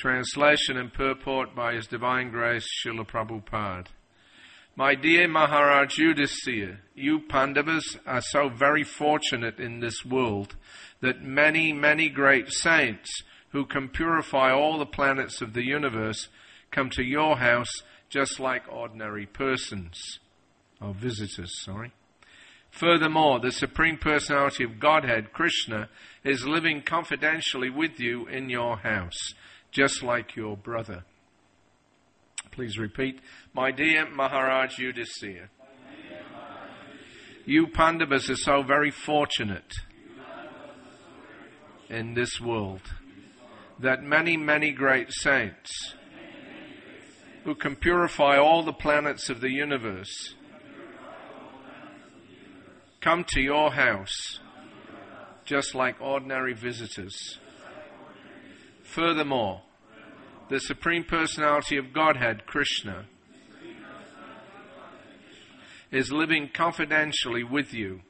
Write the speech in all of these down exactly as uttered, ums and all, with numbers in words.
Translation and purport by His Divine Grace, Srila Prabhupada. My dear Maharaj Yudhisthira, you Pandavas are so very fortunate in this world that many, many great saints who can purify all the planets of the universe come to your house just like ordinary persons, or visitors, sorry. Furthermore, the Supreme Personality of Godhead, Krishna, is living confidentially with you in your house, just like your brother. Please repeat. My dear Maharaj Yudhisthira, you Pandavas are so very fortunate in this world that many, many great saints who can purify all the planets of the universe come to your house just like ordinary visitors. Furthermore, the Supreme Personality of Godhead, Krishna, is living confidentially with you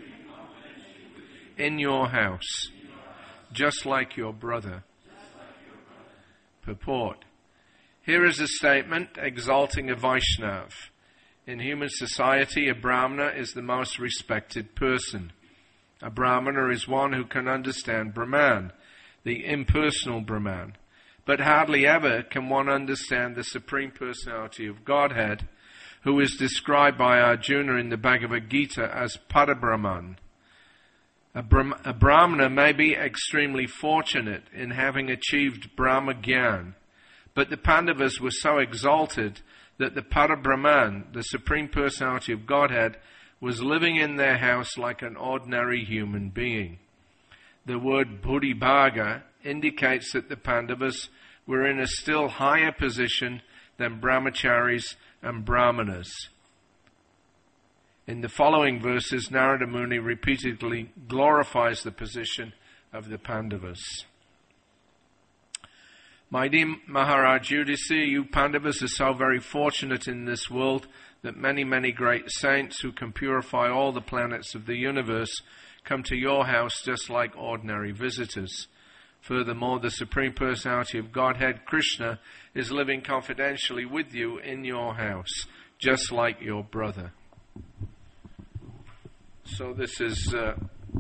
in your house, just like your brother. Purport. Here is a statement exalting a Vaishnav. In human society, a Brahmana is the most respected person. A Brahmana is one who can understand Brahman, the impersonal Brahman. But hardly ever can one understand the Supreme Personality of Godhead, who is described by Arjuna in the Bhagavad Gita as Parabrahman. A, Brahm- a Brahmana may be extremely fortunate in having achieved Brahma Gyan, but the Pandavas were so exalted that the Parabrahman, the Supreme Personality of Godhead, was living in their house like an ordinary human being. The word Buddhibhaga indicates that the Pandavas were in a still higher position than Brahmacharis and Brahmanas. In the following verses, Narada Muni repeatedly glorifies the position of the Pandavas. My dear Maharaj Yudhisthira, you Pandavas are so very fortunate in this world that many, many great saints who can purify all the planets of the universe come to your house just like ordinary visitors. Furthermore, the Supreme Personality of Godhead, Krishna, is living confidentially with you in your house, just like your brother. So this is uh,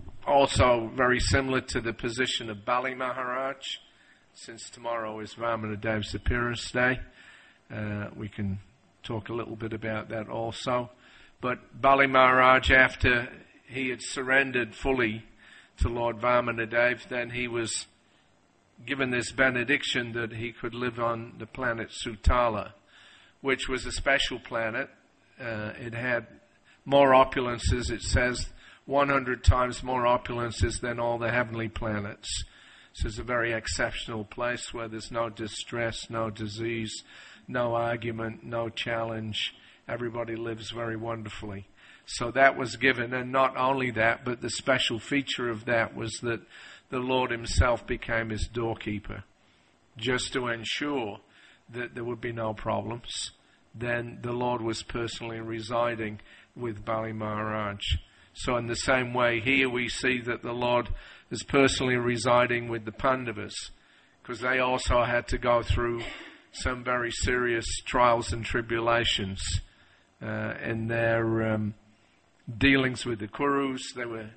also very similar to the position of Bali Maharaj. Since tomorrow is Vamanadev's appearance day, uh, we can talk a little bit about that also. But Bali Maharaj, after he had surrendered fully to Lord Vamanadev, then he was given this benediction that he could live on the planet Sutala, which was a special planet. Uh, it had more opulences, it says, one hundred times more opulences than all the heavenly planets. This is a very exceptional place where there's no distress, no disease, no argument, no challenge. Everybody lives very wonderfully. So that was given, and not only that, but the special feature of that was that the Lord himself became his doorkeeper, just to ensure that there would be no problems. Then the Lord was personally residing with Bali Maharaj. So in the same way, here we see that the Lord is personally residing with the Pandavas, because they also had to go through some very serious trials and tribulations uh, in their um, dealings with the Kurus. They were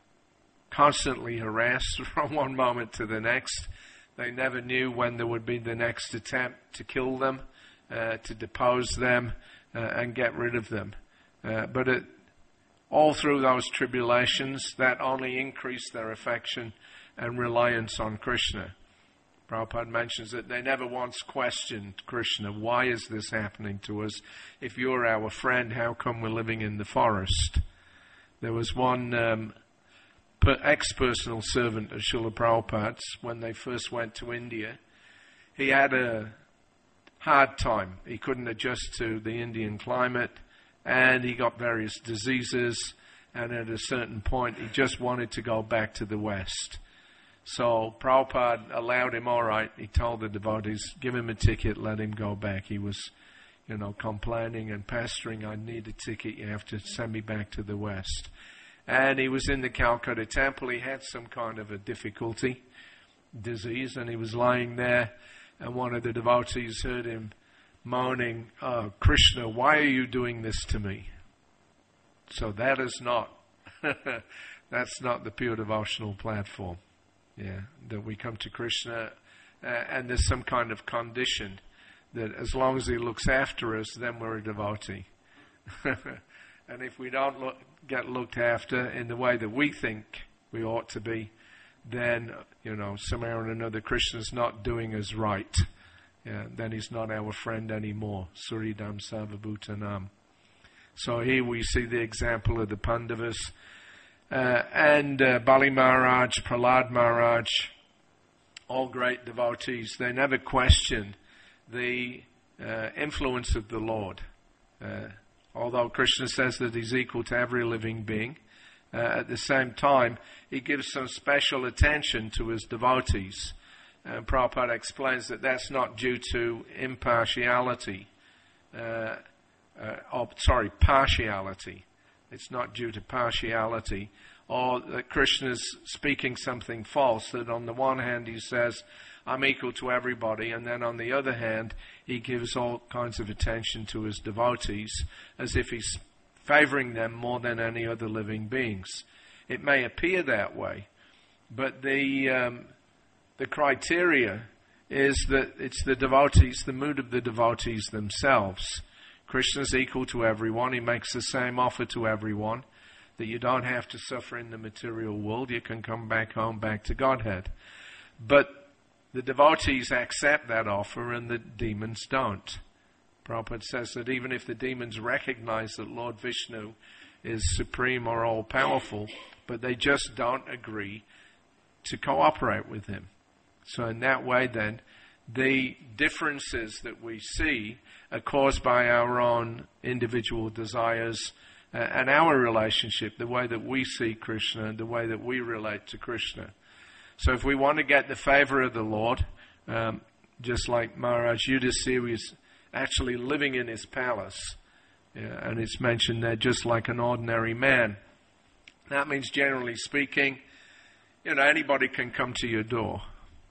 constantly harassed from one moment to the next. They never knew when there would be the next attempt to kill them, uh, to depose them, uh, and get rid of them. Uh, but it, all through those tribulations, that only increased their affection and reliance on Krishna. Prabhupada mentions that they never once questioned Krishna. Why is this happening to us? If you're our friend, how come we're living in the forest? There was one um, ex-personal servant of Srila Prabhupada's when they first went to India. He had a hard time. He couldn't adjust to the Indian climate, and he got various diseases, and at a certain point he just wanted to go back to the West. So Prabhupada allowed him, all right, he told the devotees, give him a ticket, let him go back. He was, you know, complaining and pestering, I need a ticket, you have to send me back to the West. And he was in the Calcutta temple, he had some kind of a difficulty, disease, and he was lying there, and one of the devotees heard him moaning, "Oh, Krishna, why are you doing this to me?" So that is not, that's not the pure devotional platform. Yeah, that we come to Krishna uh, and there's some kind of condition that as long as he looks after us, then we're a devotee. And if we don't look, get looked after in the way that we think we ought to be, then, you know, somehow or another Krishna's not doing us right. Yeah, then he's not our friend anymore. Suridam Sarvabhutanam. So here we see the example of the Pandavas. Uh, and uh, Bali Maharaj, Prahlad Maharaj, all great devotees. They never questioned the uh, influence of the Lord. Uh, although Krishna says that he's equal to every living being, uh, at the same time, he gives some special attention to his devotees. And Prabhupada explains that that's not due to impartiality, uh, uh, or, sorry, partiality. It's not due to partiality, or that Krishna's speaking something false, that on the one hand he says, I'm equal to everybody, and then on the other hand, he gives all kinds of attention to his devotees, as if he's favoring them more than any other living beings. It may appear that way, but the um, the criteria is that it's the devotees, the mood of the devotees themselves. Krishna's equal to everyone. He makes the same offer to everyone, that you don't have to suffer in the material world. You can come back home, back to Godhead. But the devotees accept that offer and the demons don't. Prabhupada says that even if the demons recognize that Lord Vishnu is supreme or all-powerful, but they just don't agree to cooperate with him. So in that way then, the differences that we see are caused by our own individual desires uh, and our relationship, the way that we see Krishna and the way that we relate to Krishna. So if we want to get the favor of the Lord, um, just like Maharaj Yudhisthira was actually living in his palace, yeah, and it's mentioned there just like an ordinary man. That means, generally speaking, you know, anybody can come to your door.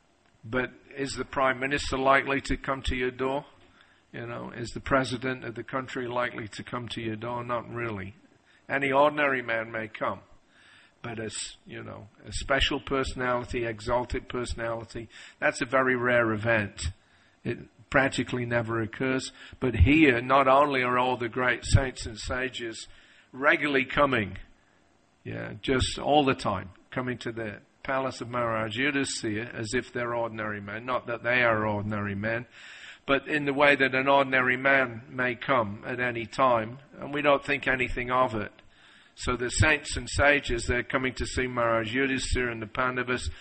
But is the Prime Minister likely to come to your door? You know, is the President of the country likely to come to your door? Not really. Any ordinary man may come. But as, you know, a special personality, exalted personality, that's a very rare event. It practically never occurs. But here, not only are all the great saints and sages regularly coming, yeah, just all the time, coming to the palace of Maharaj Yudhisthira as if they're ordinary men. Not that they are ordinary men, but in the way that an ordinary man may come at any time, and we don't think anything of it. So the saints and sages, they're coming to see Maharaj Yudhisthira and the Pandavas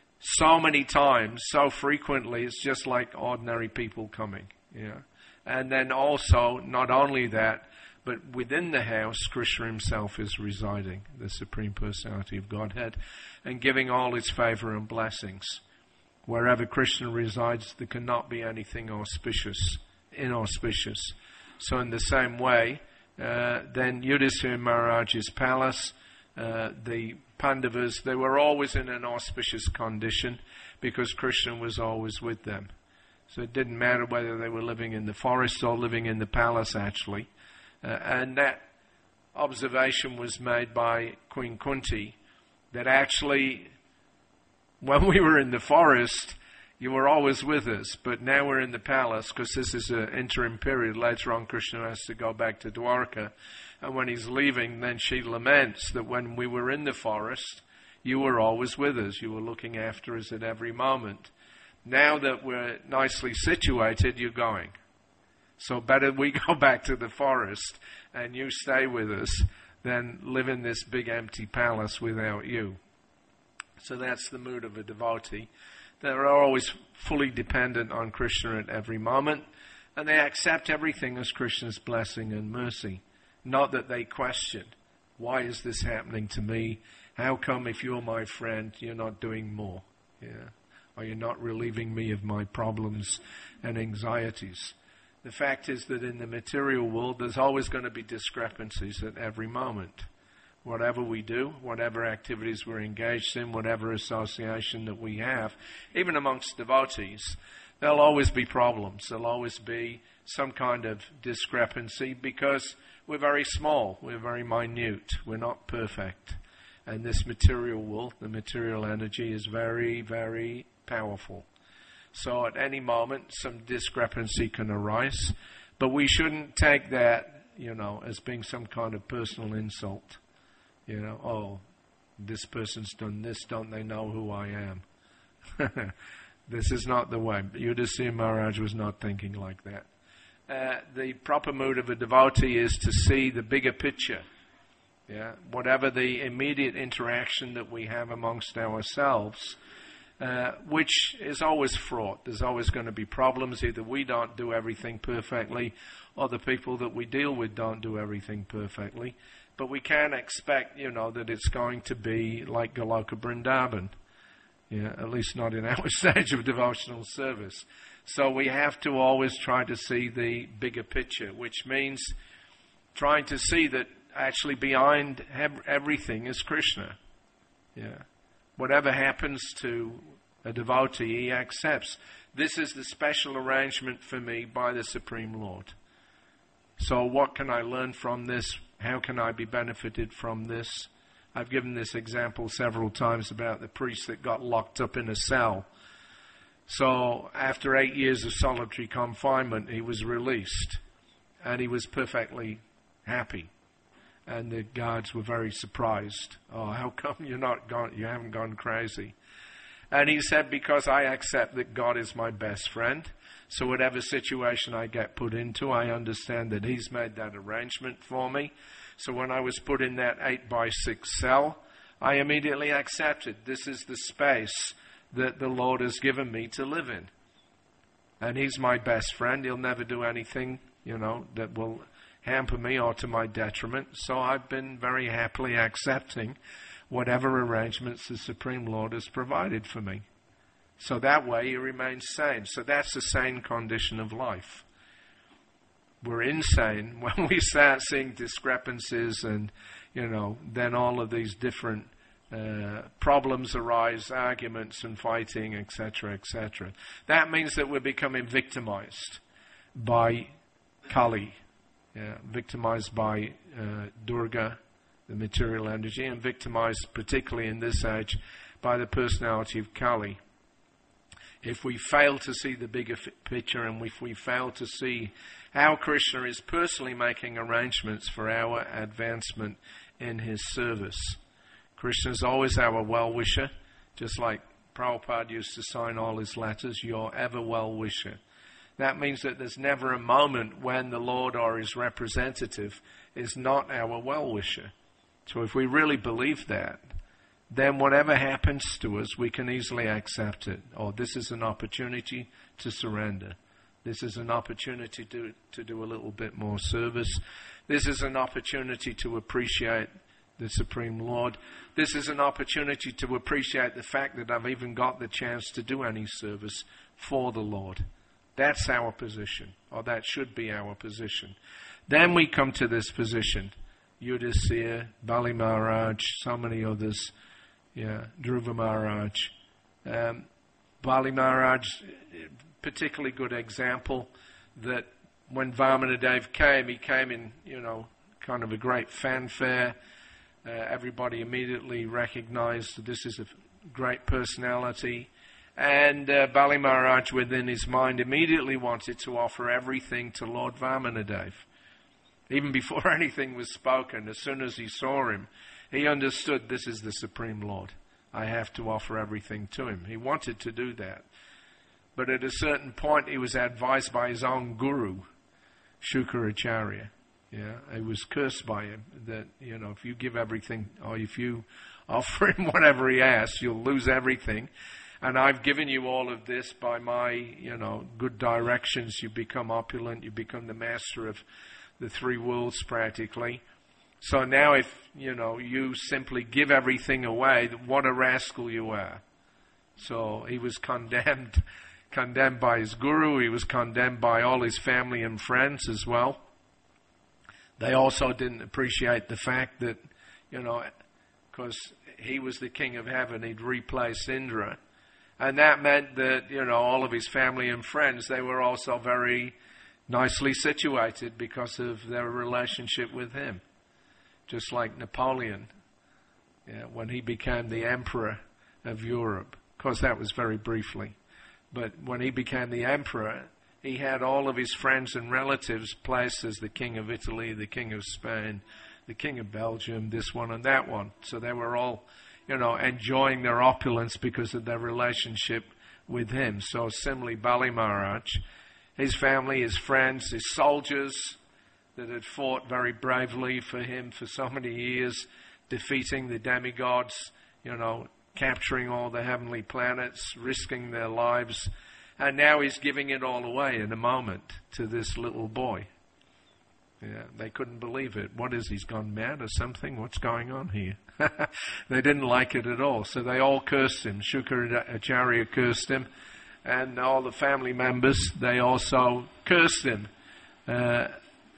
so many times, so frequently, it's just like ordinary people coming. Yeah. And then also, not only that, but within the house, Krishna himself is residing, the Supreme Personality of Godhead, and giving all his favor and blessings. Wherever Krishna resides, there cannot be anything auspicious, inauspicious. So in the same way, uh, then Yudhisthira Maharaj's palace, uh, the Pandavas, they were always in an auspicious condition because Krishna was always with them. So it didn't matter whether they were living in the forest or living in the palace, actually. Uh, and that observation was made by Queen Kunti, that actually, when we were in the forest, you were always with us, but now we're in the palace, because this is an interim period. Later on, Krishna has to go back to Dwarka, and when he's leaving, then she laments that when we were in the forest, you were always with us. You were looking after us at every moment. Now that we're nicely situated, you're going. So better we go back to the forest and you stay with us than live in this big empty palace without you. So that's the mood of a devotee. They're always fully dependent on Krishna at every moment, and they accept everything as Krishna's blessing and mercy. Not that they question, why is this happening to me? How come if you're my friend, you're not doing more? Yeah. Or you're not relieving me of my problems and anxieties? The fact is that in the material world, there's always going to be discrepancies at every moment. Whatever we do, whatever activities we're engaged in, whatever association that we have, even amongst devotees, there'll always be problems. There'll always be some kind of discrepancy because we're very small. We're very minute. We're not perfect. And this material world, the material energy, is very, very powerful. So at any moment, some discrepancy can arise. But we shouldn't take that, you know, as being some kind of personal insult. You know, oh, this person's done this, don't they know who I am? This is not the way. Yudhisthira Maharaj was not thinking like that. Uh, the proper mood of a devotee is to see the bigger picture. Yeah, whatever the immediate interaction that we have amongst ourselves, uh, which is always fraught. There's always going to be problems. Either we don't do everything perfectly, or the people that we deal with don't do everything perfectly. But we can't expect, you know, that it's going to be like Goloka Vrindavan. Yeah, at least not in our stage of devotional service. So we have to always try to see the bigger picture, which means trying to see that actually behind everything is Krishna. Yeah. Whatever happens to a devotee, he accepts. This is the special arrangement for me by the Supreme Lord. So what can I learn from this? How can I be benefited from this? I've given this example several times about the priest that got locked up in a cell. So after eight years of solitary confinement, he was released. And he was perfectly happy. And the guards were very surprised. Oh, how come you're not gone, you haven't gone crazy? And he said, because I accept that God is my best friend. So whatever situation I get put into, I understand that He's made that arrangement for me. So when I was put in that eight by six cell, I immediately accepted this is the space that the Lord has given me to live in. And He's my best friend. He'll never do anything, you know, that will hamper me or to my detriment. So I've been very happily accepting whatever arrangements the Supreme Lord has provided for me. So that way He remains sane. So that's the sane condition of life. We're insane when we start seeing discrepancies and, you know, then all of these different uh, problems arise, arguments and fighting, et cetera, et cetera. That means that we're becoming victimized by Kali, yeah, victimized by uh, Durga, the material energy, and victimized particularly in this age by the personality of Kali. If we fail to see the bigger f- picture and if we fail to see how Krishna is personally making arrangements for our advancement in His service. Krishna is always our well-wisher, just like Prabhupada used to sign all his letters, your ever well-wisher. That means that there's never a moment when the Lord or His representative is not our well-wisher. So if we really believe that, then whatever happens to us, we can easily accept it. Oh, this is an opportunity to surrender. This is an opportunity to, to do a little bit more service. This is an opportunity to appreciate the Supreme Lord. This is an opportunity to appreciate the fact that I've even got the chance to do any service for the Lord. That's our position, or that should be our position. Then we come to this position. Yudhisthira, Bali Maharaj, so many others. Yeah, Dhruva Maharaj. Um, Bali Maharaj, particularly good example that when Vamanadev came, he came in, you know, kind of a great fanfare. Uh, everybody immediately recognized that this is a great personality. And uh, Bali Maharaj, within his mind, immediately wanted to offer everything to Lord Vamanadev. Even before anything was spoken, as soon as he saw him, he understood this is the Supreme Lord. I have to offer everything to Him. He wanted to do that. But at a certain point, he was advised by his own guru, Shukaracharya. Yeah, he was cursed by him that, you know, if you give everything, or if you offer him whatever he asks, you'll lose everything. And I've given you all of this by my, you know, good directions. You become opulent. You become the master of the three worlds practically. So now if, you know, you simply give everything away, what a rascal you are. So he was condemned, condemned by his guru. He was condemned by all his family and friends as well. They also didn't appreciate the fact that, you know, because he was the king of heaven, he'd replaced Indra. And that meant that, you know, all of his family and friends, they were also very nicely situated because of their relationship with him. Just like Napoleon, yeah, when he became the emperor of Europe. Of course, that was very briefly. But when he became the emperor, he had all of his friends and relatives placed as the king of Italy, the king of Spain, the king of Belgium, this one and that one. So they were all, you know, enjoying their opulence because of their relationship with him. So similarly, Bali Maharaj, his family, his friends, his soldiers that had fought very bravely for him for so many years, defeating the demigods, you know, capturing all the heavenly planets, risking their lives. And now he's giving it all away in a moment to this little boy. Yeah, they couldn't believe it. What is, he's gone mad or something? What's going on here? They didn't like it at all. So they all cursed him. Shukracharya cursed him. And all the family members, they also cursed him. Uh,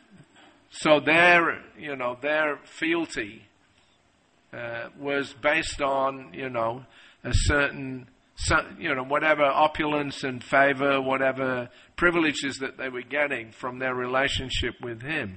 so their, you know, their fealty uh, was based on, you know, a certain, you know, whatever opulence and favor, whatever privileges that they were getting from their relationship with him.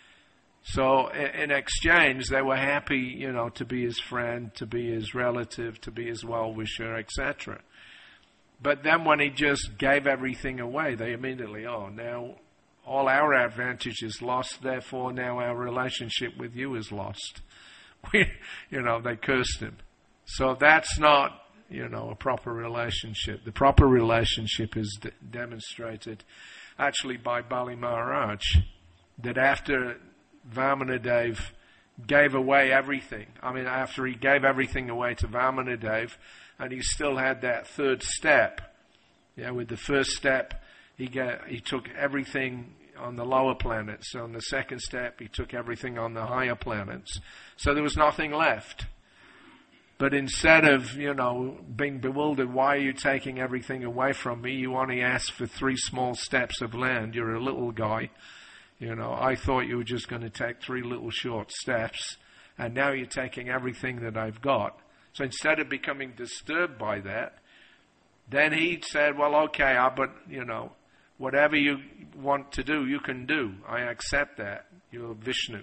So in exchange, they were happy, you know, to be his friend, to be his relative, to be his well-wisher, et cetera. But then when he just gave everything away, they immediately, oh, now all our advantage is lost, therefore now our relationship with you is lost. We, you know, they cursed him. So that's not, you know, a proper relationship. The proper relationship is d- demonstrated actually by Bali Maharaj, that after Vamanadev gave away everything, I mean, after he gave everything away to Vamanadev, and he still had that third step, yeah, with the first step, he got, he took everything on the lower planets. On the second step, he took everything on the higher planets. So there was nothing left. But instead of, you know, being bewildered, why are you taking everything away from me? You only asked for three small steps of land. You're a little guy. You know, I thought you were just going to take three little short steps. And now you're taking everything that I've got. So instead of becoming disturbed by that, then he said, well, okay, I, but, you know, whatever you want to do, you can do. I accept that. You're Vishnu.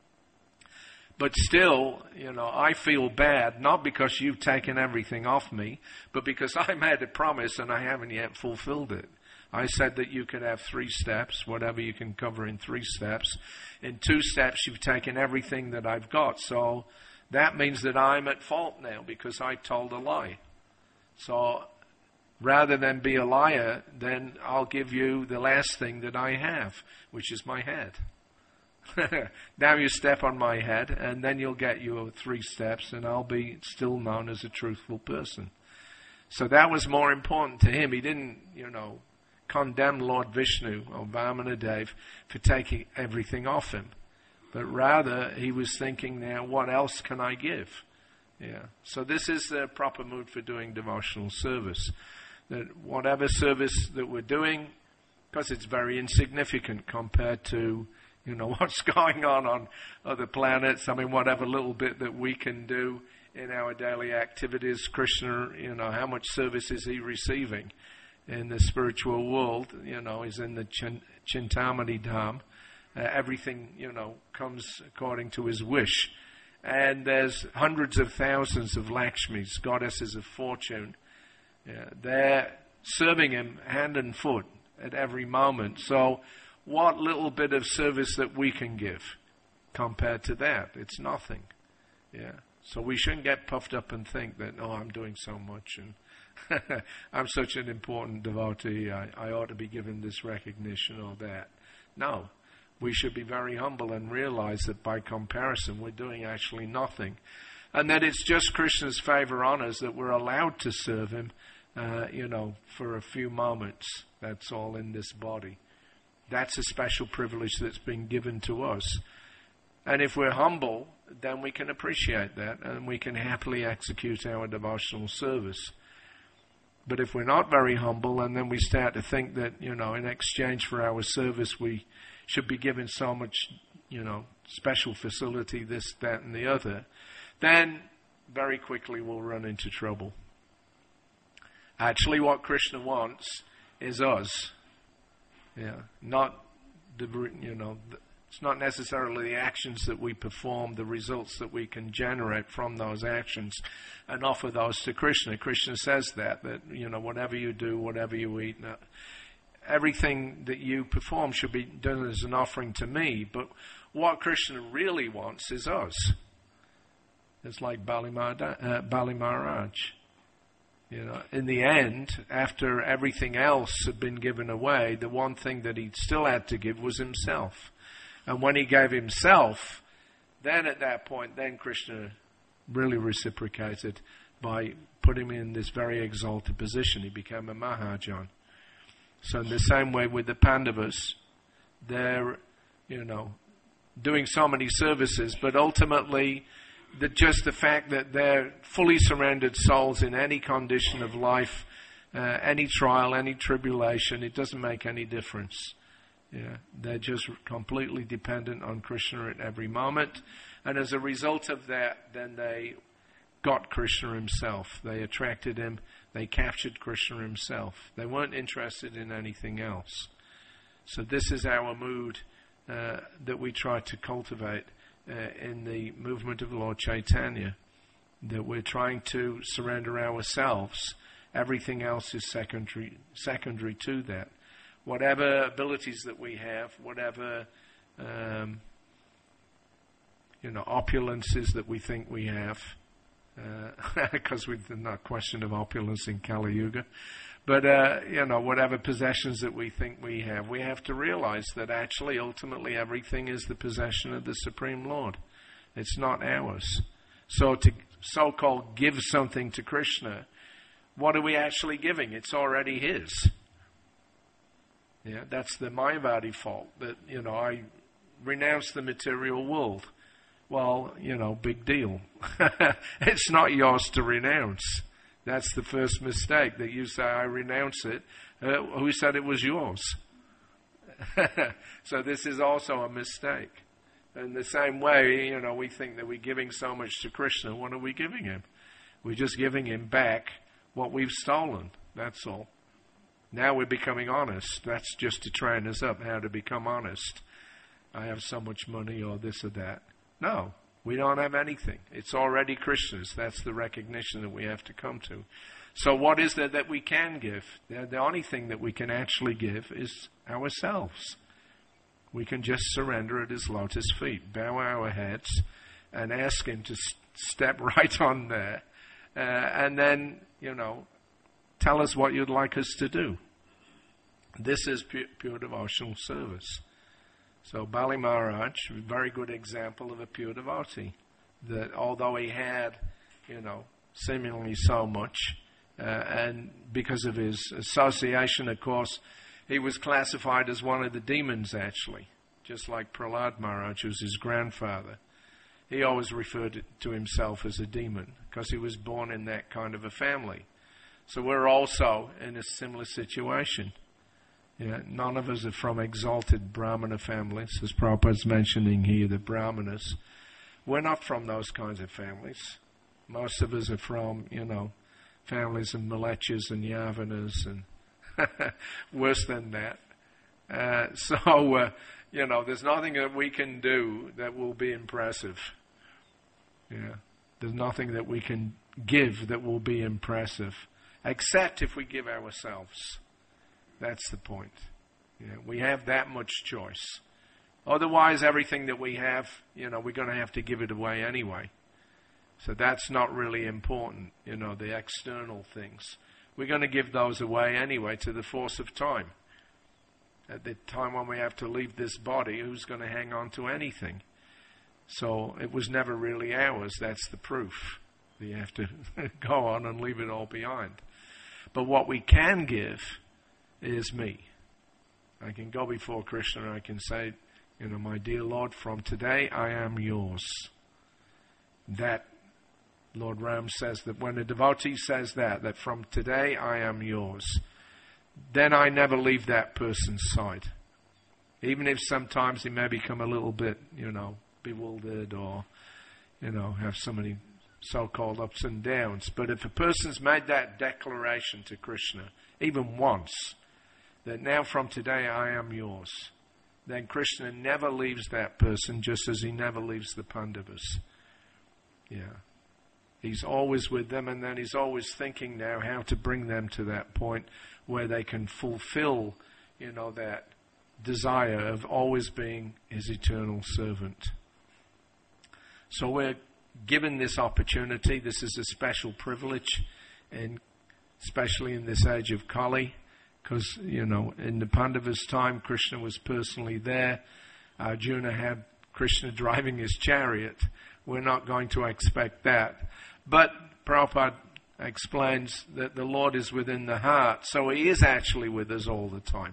But still, you know, I feel bad, not because you've taken everything off me, but because I made a promise and I haven't yet fulfilled it. I said that you could have three steps, whatever you can cover in three steps. In two steps, you've taken everything that I've got. So that means that I'm at fault now because I told a lie. So rather than be a liar, then I'll give you the last thing that I have, which is my head. Now you step on my head, and then you'll get your three steps, and I'll be still known as a truthful person. So that was more important to him. He didn't, you know, condemn Lord Vishnu or Vamanadev for taking everything off him. But rather, he was thinking now, what else can I give? Yeah. So this is the proper mood for doing devotional service. That whatever service that we're doing, because it's very insignificant compared to, you know, what's going on on other planets. I mean, whatever little bit that we can do in our daily activities, Krishna, you know, how much service is he receiving in the spiritual world? You know, he's in the Chin- Chintamani Dham. Uh, everything, you know, comes according to his wish. And there's hundreds of thousands of Lakshmis, goddesses of fortune. Yeah, they're serving him hand and foot at every moment. So what little bit of service that we can give compared to that? It's nothing. Yeah. So we shouldn't get puffed up and think that, oh, I'm doing so much and I'm such an important devotee, I, I ought to be given this recognition or that. No. We should be very humble and realize that by comparison we're doing actually nothing. And that it's just Krishna's favor on us that we're allowed to serve him, uh, you know, for a few moments. That's all in this body. That's a special privilege that's been given to us. And if we're humble, then we can appreciate that and we can happily execute our devotional service. But if we're not very humble and then we start to think that, you know, in exchange for our service we should be given so much, you know, special facility, this, that, and the other, then very quickly we'll run into trouble. Actually, what Krishna wants is us. Yeah, not the, you know, the, it's not necessarily the actions that we perform, the results that we can generate from those actions and offer those to Krishna. Krishna says that, that, you know, whatever you do, whatever you eat, everything that you perform should be done as an offering to me. But what Krishna really wants is us. It's like Bali, uh, Bali Maharaj. You know, in the end, after everything else had been given away, the one thing that he still had to give was himself. And when he gave himself, then at that point, then Krishna really reciprocated by putting him in this very exalted position. He became a Mahajan. So in the same way with the Pandavas, they're, you know, doing so many services, but ultimately, the, just the fact that they're fully surrendered souls in any condition of life, uh, any trial, any tribulation, it doesn't make any difference. Yeah, they're just completely dependent on Krishna at every moment. And as a result of that, then they got Krishna himself. They attracted him. They captured Krishna himself. They weren't interested in anything else. So this is our mood uh, that we try to cultivate Uh, in the movement of Lord Chaitanya, that we're trying to surrender ourselves. Everything else is secondary secondary to that. Whatever abilities that we have, whatever um, you know, opulences that we think we have, because uh, we've not question of opulence in Kali Yuga, but uh, you know, whatever possessions that we think we have, we have to realize that actually, ultimately, everything is the possession of the Supreme Lord. It's not ours. So to so-called give something to Krishna, what are we actually giving? It's already his. Yeah, that's the Mayavadi fault. That, you know, I renounce the material world. Well, you know, big deal. It's not yours to renounce. That's the first mistake, that you say, I renounce it. Uh, who said it was yours? So this is also a mistake. In the same way, you know, we think that we're giving so much to Krishna. What are we giving him? We're just giving him back what we've stolen. That's all. Now we're becoming honest. That's just to train us up how to become honest. I have so much money or this or that. No. We don't have anything. It's already Krishna's. That's the recognition that we have to come to. So what is there that we can give? The, the only thing that we can actually give is ourselves. We can just surrender at his lotus feet, bow our heads, and ask him to s- step right on there, uh, and then, you know, tell us what you'd like us to do. This is pure, pure devotional service. So Bali Maharaj, a very good example of a pure devotee, that although he had, you know, seemingly so much, uh, and because of his association, of course, he was classified as one of the demons, actually, just like Prahlad Maharaj, who's his grandfather. He always referred to himself as a demon because he was born in that kind of a family. So we're also in a similar situation. Yeah, none of us are from exalted Brahmana families, as Prabhupada's mentioning here, the Brahmanas. We're not from those kinds of families. Most of us are from, you know, families of Malechas and Yavanas and worse than that. Uh, so, uh, you know, there's nothing that we can do that will be impressive. Yeah, there's nothing that we can give that will be impressive, except if we give ourselves. That's the point. Yeah, we have that much choice. Otherwise, everything that we have, you know, we're going to have to give it away anyway. So that's not really important, you know, the external things. We're going to give those away anyway to the force of time. At the time when we have to leave this body, who's going to hang on to anything? So it was never really ours. That's the proof. You have to go on and leave it all behind. But what we can give is me. I can go before Krishna and I can say, you know, my dear Lord, from today I am yours. That, Lord Ram says that when a devotee says that, that from today I am yours, then I never leave that person's side. Even if sometimes he may become a little bit, you know, bewildered or, you know, have so many so-called ups and downs. But if a person's made that declaration to Krishna, even once, that now from today I am yours, then Krishna never leaves that person, just as he never leaves the Pandavas. Yeah. He's always with them, and then he's always thinking now how to bring them to that point where they can fulfill, you know, that desire of always being his eternal servant. So we're given this opportunity. This is a special privilege, and especially in this age of Kali, because, you know, in the Pandavas' time, Krishna was personally there. Arjuna had Krishna driving his chariot. We're not going to expect that. But Prabhupada explains that the Lord is within the heart, so he is actually with us all the time.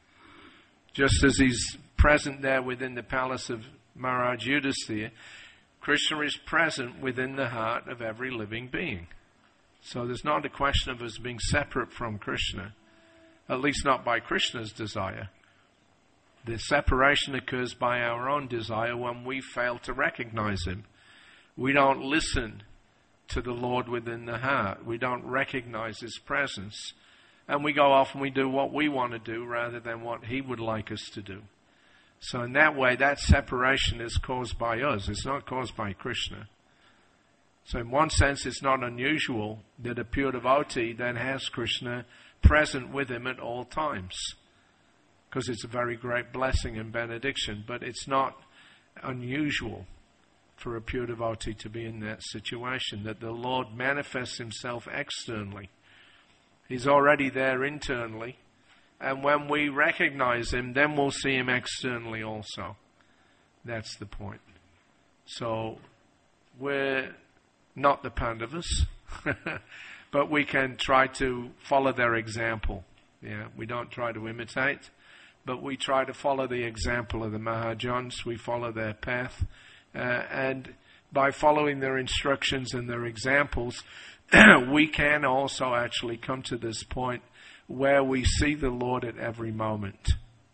Just as he's present there within the palace of Maharaj Yudhisthira, Krishna is present within the heart of every living being. So there's not a question of us being separate from Krishna, at least not by Krishna's desire. The separation occurs by our own desire when we fail to recognize him. We don't listen to the Lord within the heart. We don't recognize his presence. And we go off and we do what we want to do rather than what he would like us to do. So in that way, that separation is caused by us. It's not caused by Krishna. So in one sense, it's not unusual that a pure devotee then has Krishna present with him at all times, because it's a very great blessing and benediction. But it's not unusual for a pure devotee to be in that situation, that the Lord manifests himself externally. He's already there internally, and when we recognize him, then we'll see him externally also. That's the point. So we're not the Pandavas, but we can try to follow their example. Yeah, we don't try to imitate, but we try to follow the example of the Mahajans. We follow their path, uh, and by following their instructions and their examples, we can also actually come to this point where we see the Lord at every moment.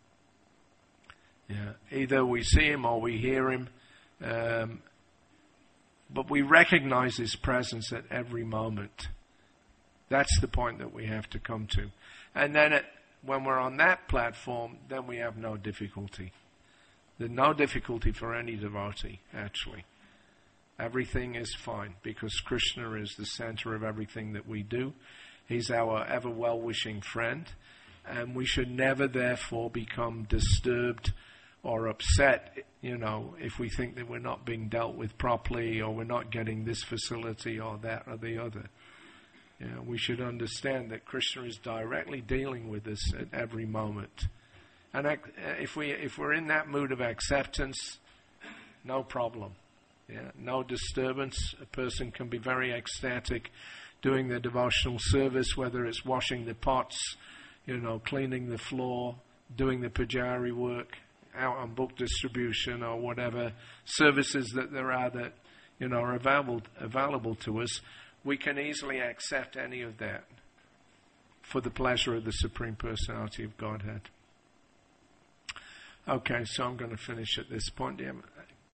Yeah, either we see him or we hear him, um, but we recognize his presence at every moment. That's the point that we have to come to. And then it, when we're on that platform, then we have no difficulty. There's no difficulty for any devotee, actually. Everything is fine, because Krishna is the center of everything that we do. He's our ever well-wishing friend, and we should never therefore become disturbed or upset, you know, if we think that we're not being dealt with properly, or we're not getting this facility or that or the other. You know, we should understand that Krishna is directly dealing with us at every moment. And if we if we're in that mood of acceptance, no problem. Yeah, no disturbance. A person can be very ecstatic doing the devotional service, whether it's washing the pots, you know, cleaning the floor, doing the pujari work, out on book distribution, or whatever services that there are that, you know, are available available to us. We can easily accept any of that for the pleasure of the Supreme Personality of Godhead. Okay, so I'm going to finish at this point. Do you have